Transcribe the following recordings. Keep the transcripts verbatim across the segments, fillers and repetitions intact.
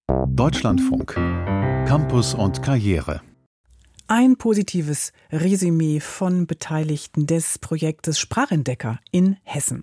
Deutschlandfunk. Campus und Karriere. Ein positives Resümee von Beteiligten des Projektes Sprachentdecker in Hessen.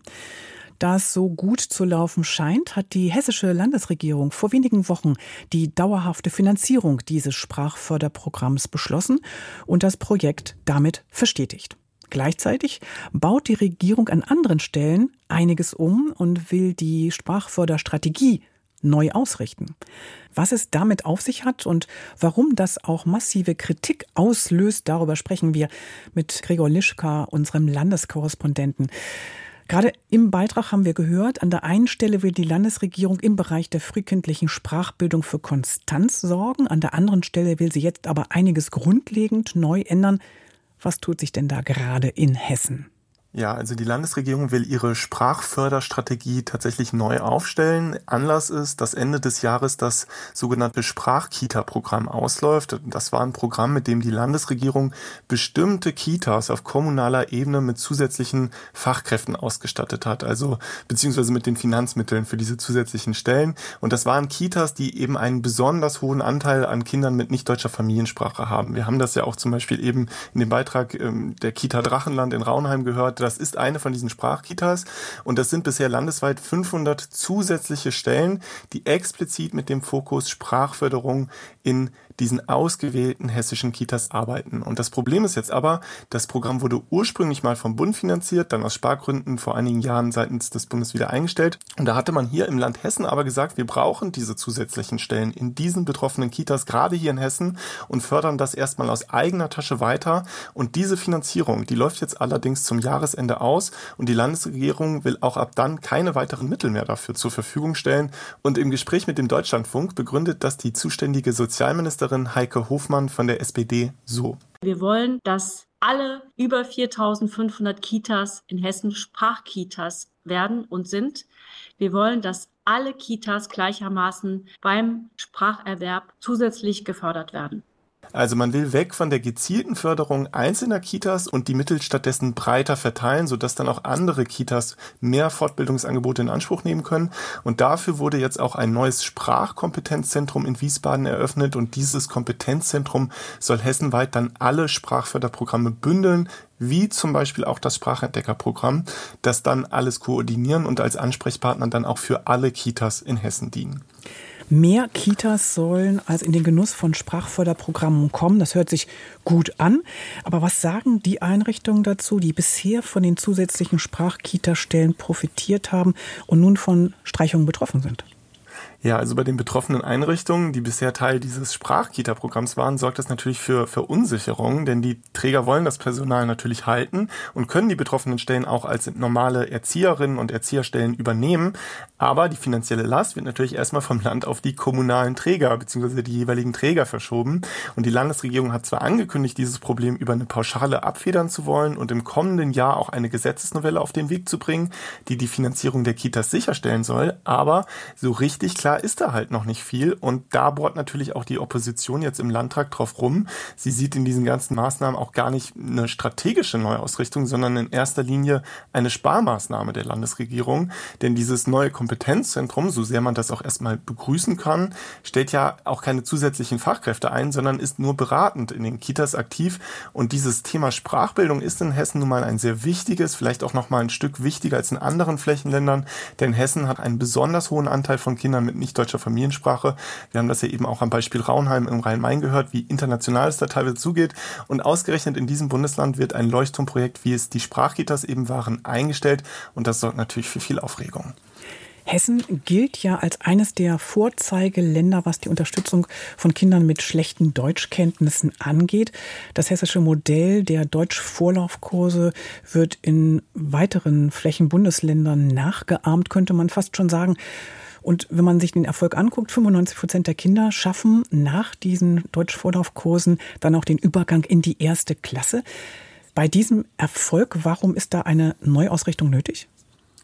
Da es so gut zu laufen scheint, hat die hessische Landesregierung vor wenigen Wochen die dauerhafte Finanzierung dieses Sprachförderprogramms beschlossen und das Projekt damit verstetigt. Gleichzeitig baut die Regierung an anderen Stellen einiges um und will die Sprachförderstrategie neu ausrichten. Was es damit auf sich hat und warum das auch massive Kritik auslöst, darüber sprechen wir mit Gregor Lischka, unserem Landeskorrespondenten. Gerade im Beitrag haben wir gehört, an der einen Stelle will die Landesregierung im Bereich der frühkindlichen Sprachbildung für Konstanz sorgen, an der anderen Stelle will sie jetzt aber einiges grundlegend neu ändern. Was tut sich denn da gerade in Hessen? Ja, also die Landesregierung will ihre Sprachförderstrategie tatsächlich neu aufstellen. Anlass ist, dass Ende des Jahres das sogenannte Sprachkita-Programm ausläuft. Das war ein Programm, mit dem die Landesregierung bestimmte Kitas auf kommunaler Ebene mit zusätzlichen Fachkräften ausgestattet hat, also beziehungsweise mit den Finanzmitteln für diese zusätzlichen Stellen. Und das waren Kitas, die eben einen besonders hohen Anteil an Kindern mit nicht deutscher Familiensprache haben. Wir haben das ja auch zum Beispiel eben in dem Beitrag ähm, der Kita Drachenland in Raunheim gehört. Das ist eine von diesen Sprachkitas und das sind bisher landesweit fünfhundert zusätzliche Stellen, die explizit mit dem Fokus Sprachförderung in diesen ausgewählten hessischen Kitas arbeiten. Und das Problem ist jetzt aber, das Programm wurde ursprünglich mal vom Bund finanziert, dann aus Spargründen vor einigen Jahren seitens des Bundes wieder eingestellt. Und da hatte man hier im Land Hessen aber gesagt, wir brauchen diese zusätzlichen Stellen in diesen betroffenen Kitas, gerade hier in Hessen, und fördern das erstmal aus eigener Tasche weiter. Und diese Finanzierung, die läuft jetzt allerdings zum Jahresende aus und die Landesregierung will auch ab dann keine weiteren Mittel mehr dafür zur Verfügung stellen. Und im Gespräch mit dem Deutschlandfunk begründet das die zuständige Sozialministerin Heike Hofmann von der S P D so. Wir wollen, dass alle über viertausendfünfhundert Kitas in Hessen Sprachkitas werden und sind. Wir wollen, dass alle Kitas gleichermaßen beim Spracherwerb zusätzlich gefördert werden. Also man will weg von der gezielten Förderung einzelner Kitas und die Mittel stattdessen breiter verteilen, sodass dann auch andere Kitas mehr Fortbildungsangebote in Anspruch nehmen können. Und dafür wurde jetzt auch ein neues Sprachkompetenzzentrum in Wiesbaden eröffnet. Und dieses Kompetenzzentrum soll hessenweit dann alle Sprachförderprogramme bündeln, wie zum Beispiel auch das Sprachentdeckerprogramm, das dann alles koordinieren und als Ansprechpartner dann auch für alle Kitas in Hessen dienen. Mehr Kitas sollen also in den Genuss von Sprachförderprogrammen kommen. Das hört sich gut an. Aber was sagen die Einrichtungen dazu, die bisher von den zusätzlichen Sprachkita-Stellen profitiert haben und nun von Streichungen betroffen sind? Ja, also bei den betroffenen Einrichtungen, die bisher Teil dieses Sprachkita-Programms waren, sorgt das natürlich für Verunsicherung, denn die Träger wollen das Personal natürlich halten und können die betroffenen Stellen auch als normale Erzieherinnen und Erzieherstellen übernehmen. Aber die finanzielle Last wird natürlich erstmal vom Land auf die kommunalen Träger bzw. die jeweiligen Träger verschoben. Und die Landesregierung hat zwar angekündigt, dieses Problem über eine Pauschale abfedern zu wollen und im kommenden Jahr auch eine Gesetzesnovelle auf den Weg zu bringen, die die Finanzierung der Kitas sicherstellen soll, aber so richtig klar ist da halt noch nicht viel und da bohrt natürlich auch die Opposition jetzt im Landtag drauf rum. Sie sieht in diesen ganzen Maßnahmen auch gar nicht eine strategische Neuausrichtung, sondern in erster Linie eine Sparmaßnahme der Landesregierung, denn dieses neue Kompetenzzentrum, so sehr man das auch erstmal begrüßen kann, stellt ja auch keine zusätzlichen Fachkräfte ein, sondern ist nur beratend in den Kitas aktiv und dieses Thema Sprachbildung ist in Hessen nun mal ein sehr wichtiges, vielleicht auch noch mal ein Stück wichtiger als in anderen Flächenländern, denn Hessen hat einen besonders hohen Anteil von Kindern mit nicht deutscher Familiensprache. Wir haben das ja eben auch am Beispiel Raunheim im Rhein-Main gehört, wie international es da teilweise zugeht. Und ausgerechnet in diesem Bundesland wird ein Leuchtturmprojekt, wie es die Sprachkitas eben waren, eingestellt. Und das sorgt natürlich für viel Aufregung. Hessen gilt ja als eines der Vorzeigeländer, was die Unterstützung von Kindern mit schlechten Deutschkenntnissen angeht. Das hessische Modell der Deutsch-Vorlaufkurse wird in weiteren Flächenbundesländern nachgeahmt, könnte man fast schon sagen. Und wenn man sich den Erfolg anguckt, fünfundneunzig Prozent der Kinder schaffen nach diesen Deutsch-Vorlaufkursen dann auch den Übergang in die erste Klasse. Bei diesem Erfolg, warum ist da eine Neuausrichtung nötig?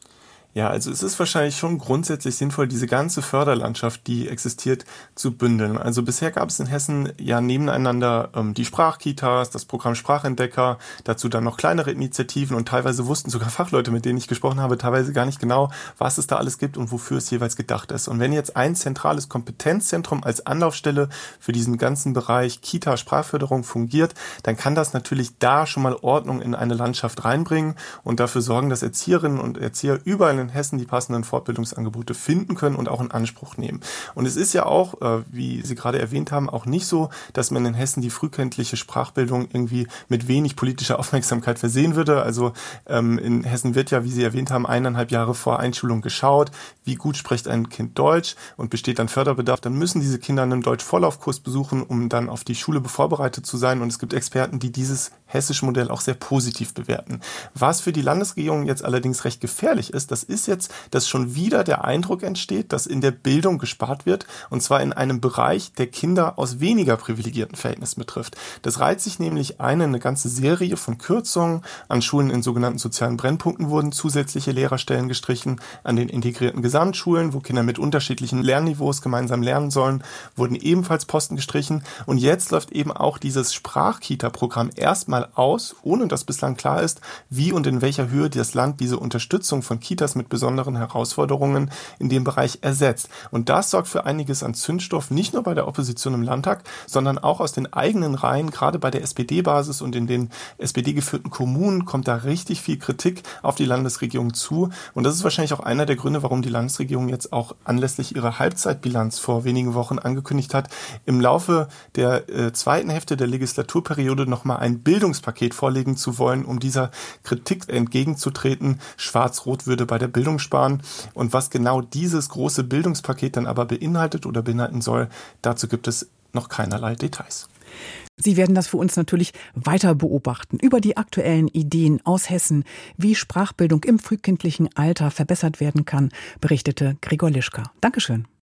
Ja, also es ist wahrscheinlich schon grundsätzlich sinnvoll, diese ganze Förderlandschaft, die existiert, zu bündeln. Also bisher gab es in Hessen ja nebeneinander ähm, die Sprachkitas, das Programm Sprachentdecker, dazu dann noch kleinere Initiativen und teilweise wussten sogar Fachleute, mit denen ich gesprochen habe, teilweise gar nicht genau, was es da alles gibt und wofür es jeweils gedacht ist. Und wenn jetzt ein zentrales Kompetenzzentrum als Anlaufstelle für diesen ganzen Bereich Kita-Sprachförderung fungiert, dann kann das natürlich da schon mal Ordnung in eine Landschaft reinbringen und dafür sorgen, dass Erzieherinnen und Erzieher überall in Hessen die passenden Fortbildungsangebote finden können und auch in Anspruch nehmen. Und es ist ja auch, äh, wie Sie gerade erwähnt haben, auch nicht so, dass man in Hessen die frühkindliche Sprachbildung irgendwie mit wenig politischer Aufmerksamkeit versehen würde. Also ähm, in Hessen wird ja, wie Sie erwähnt haben, eineinhalb Jahre vor Einschulung geschaut, wie gut spricht ein Kind Deutsch und besteht dann Förderbedarf. Dann müssen diese Kinder einen Deutsch-Vorlaufkurs besuchen, um dann auf die Schule vorbereitet zu sein. Und es gibt Experten, die dieses hessische Modell auch sehr positiv bewerten. Was für die Landesregierung jetzt allerdings recht gefährlich ist, das ist jetzt, dass schon wieder der Eindruck entsteht, dass in der Bildung gespart wird, und zwar in einem Bereich, der Kinder aus weniger privilegierten Verhältnissen betrifft. Das reiht sich nämlich ein in eine ganze Serie von Kürzungen. An Schulen in sogenannten sozialen Brennpunkten wurden zusätzliche Lehrerstellen gestrichen. An den integrierten Gesamtschulen, wo Kinder mit unterschiedlichen Lernniveaus gemeinsam lernen sollen, wurden ebenfalls Posten gestrichen. Und jetzt läuft eben auch dieses Sprachkita-Programm erstmal aus, ohne dass bislang klar ist, wie und in welcher Höhe das Land diese Unterstützung von Kitas mit besonderen Herausforderungen in dem Bereich ersetzt. Und das sorgt für einiges an Zündstoff, nicht nur bei der Opposition im Landtag, sondern auch aus den eigenen Reihen, gerade bei der S P D-Basis und in den S P D-geführten Kommunen kommt da richtig viel Kritik auf die Landesregierung zu. Und das ist wahrscheinlich auch einer der Gründe, warum die Landesregierung jetzt auch anlässlich ihrer Halbzeitbilanz vor wenigen Wochen angekündigt hat, im Laufe der äh, zweiten Hälfte der Legislaturperiode nochmal ein Bildungspaket vorlegen zu wollen, um dieser Kritik entgegenzutreten. Schwarz-Rot würde bei der Bildung sparen. Und was genau dieses große Bildungspaket dann aber beinhaltet oder beinhalten soll, dazu gibt es noch keinerlei Details. Sie werden das für uns natürlich weiter beobachten. Über die aktuellen Ideen aus Hessen, wie Sprachbildung im frühkindlichen Alter verbessert werden kann, berichtete Gregor Lischka. Dankeschön.